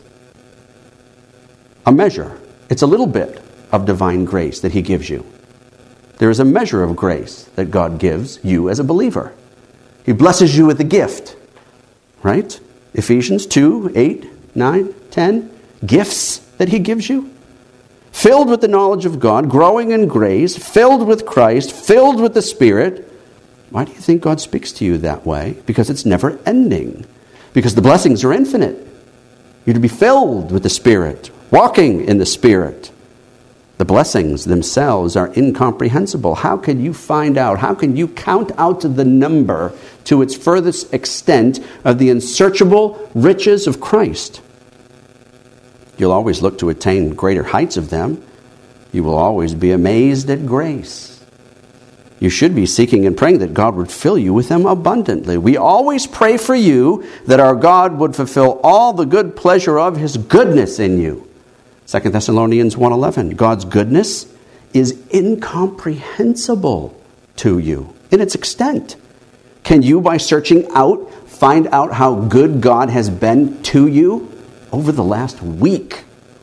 A measure. It's a little bit of divine grace that He gives you. There is a measure of grace that God gives you as a believer. He blesses you with a gift, right? Ephesians 2, 8, 9, 10. Gifts that He gives you. Filled with the knowledge of God, growing in grace, filled with Christ, filled with the Spirit. Why do you think God speaks to you that way? Because it's never ending. Because the blessings are infinite. You're to be filled with the Spirit, walking in the Spirit. The blessings themselves are incomprehensible. How can you find out? How can you count out the number to its furthest extent of the unsearchable riches of Christ? You'll always look to attain greater heights of them. You will always be amazed at grace. You should be seeking and praying that God would fill you with them abundantly. We always pray for you that our God would fulfill all the good pleasure of His goodness in you. 2 Thessalonians 1:11. God's goodness is incomprehensible to you in its extent. Can you, by searching out, find out how good God has been to you over the last week?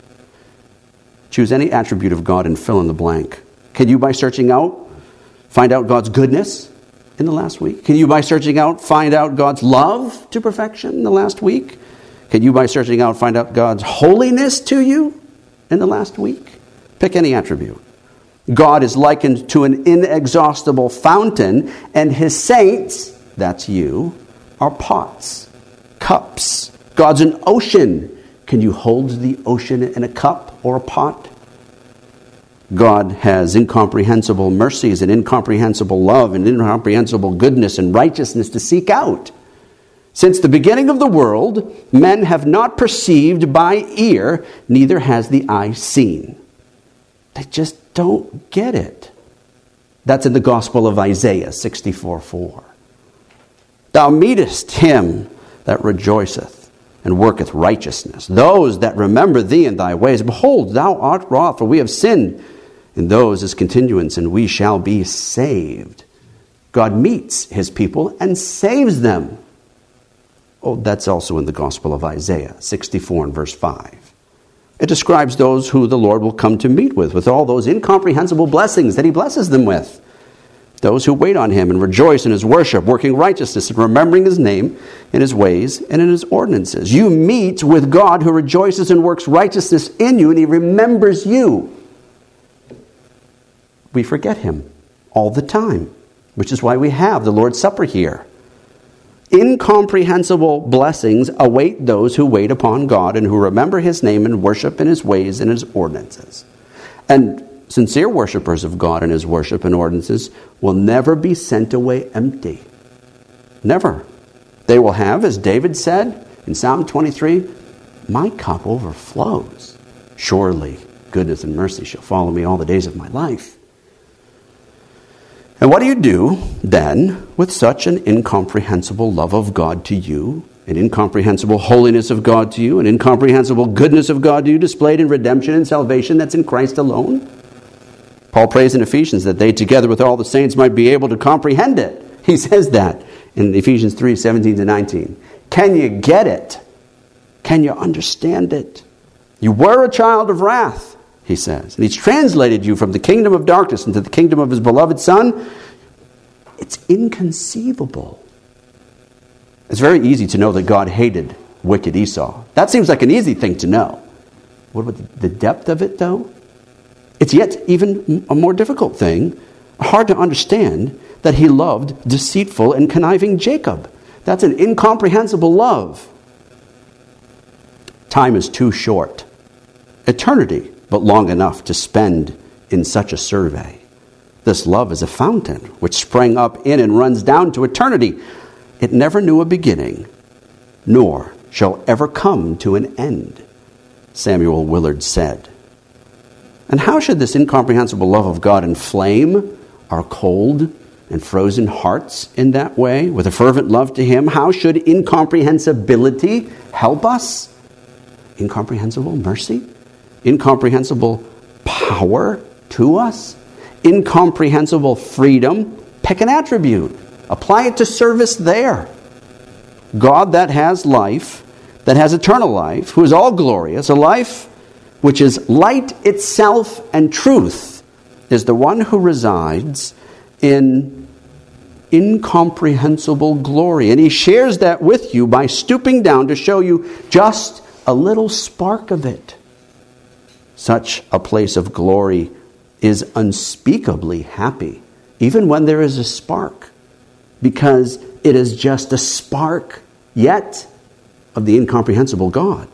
Choose any attribute of God and fill in the blank. Can you, by searching out, find out God's goodness in the last week? Can you, by searching out, find out God's love to perfection in the last week? Can you, by searching out, find out God's holiness to you in the last week? Pick any attribute. God is likened to an inexhaustible fountain, and His saints, that's you, are pots, cups. God's an ocean. Can you hold the ocean in a cup or a pot? God has incomprehensible mercies and incomprehensible love and incomprehensible goodness and righteousness to seek out. Since the beginning of the world, men have not perceived by ear, neither has the eye seen. They just don't get it. That's in the Gospel of Isaiah 64:4. Thou meetest him that rejoiceth and worketh righteousness, those that remember thee in thy ways. Behold, thou art wroth, for we have sinned. In those is continuance, and we shall be saved. God meets His people and saves them. Oh, that's also in the Gospel of Isaiah 64 and verse 5. It describes those who the Lord will come to meet with all those incomprehensible blessings that He blesses them with. Those who wait on Him and rejoice in His worship, working righteousness and remembering His name in His ways and in His ordinances. You meet with God who rejoices and works righteousness in you, and He remembers you. We forget Him all the time, which is why we have the Lord's Supper here. Incomprehensible blessings await those who wait upon God and who remember His name and worship in His ways and His ordinances. And sincere worshipers of God and His worship and ordinances will never be sent away empty. Never. They will have, as David said in Psalm 23, my cup overflows. Surely goodness and mercy shall follow me all the days of my life. And what do you do then with such an incomprehensible love of God to you, an incomprehensible holiness of God to you, an incomprehensible goodness of God to you displayed in redemption and salvation that's in Christ alone? Paul prays in Ephesians that they together with all the saints might be able to comprehend it. He says that in Ephesians 3:17-19. Can you get it? Can you understand it? You were a child of wrath, he says. And He's translated you from the kingdom of darkness into the kingdom of His beloved Son. It's inconceivable. It's very easy to know that God hated wicked Esau. That seems like an easy thing to know. What about the depth of it, though? It's yet even a more difficult thing, hard to understand, that He loved deceitful and conniving Jacob. That's an incomprehensible love. Time is too short. Eternity, but long enough to spend in such a survey. This love is a fountain which sprang up in and runs down to eternity. It never knew a beginning, nor shall ever come to an end. Samuel Willard said. And how should this incomprehensible love of God inflame our cold and frozen hearts in that way, with a fervent love to Him? How should incomprehensibility help us? Incomprehensible mercy? Incomprehensible power to us? Incomprehensible freedom? Pick an attribute. Apply it to service there. God that has life, that has eternal life, who is all glorious, a life which is light itself and truth, is the one who resides in incomprehensible glory. And He shares that with you by stooping down to show you just a little spark of it. Such a place of glory is unspeakably happy, even when there is a spark, because it is just a spark yet of the incomprehensible God.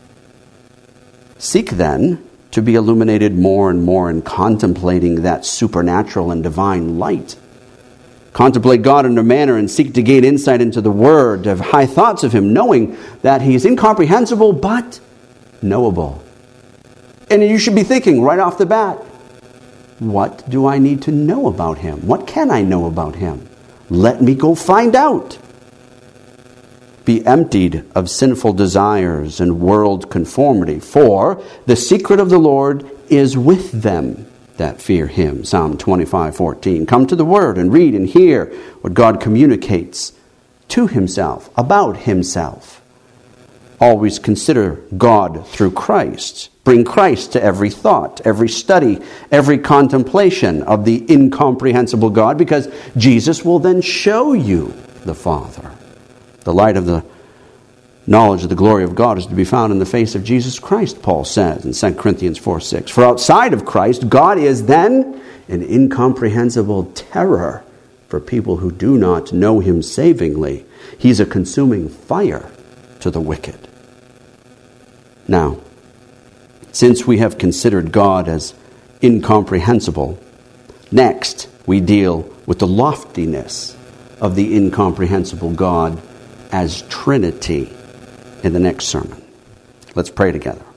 Seek then to be illuminated more and more in contemplating that supernatural and divine light. Contemplate God in a manner and seek to gain insight into the Word, of high thoughts of Him, knowing that He is incomprehensible but knowable. And you should be thinking right off the bat, what do I need to know about Him? What can I know about Him? Let me go find out. Be emptied of sinful desires and world conformity, for the secret of the Lord is with them that fear Him. Psalm 25:14. Come to the Word and read and hear what God communicates to Himself, about Himself. Always consider God through Christ. Bring Christ to every thought, every study, every contemplation of the incomprehensible God, because Jesus will then show you the Father. The light of the knowledge of the glory of God is to be found in the face of Jesus Christ, Paul says in 2 Corinthians 4:6. For outside of Christ, God is then an incomprehensible terror for people who do not know Him savingly. He's a consuming fire to the wicked. Now, since we have considered God as incomprehensible, next we deal with the loftiness of the incomprehensible God as Trinity in the next sermon. Let's pray together.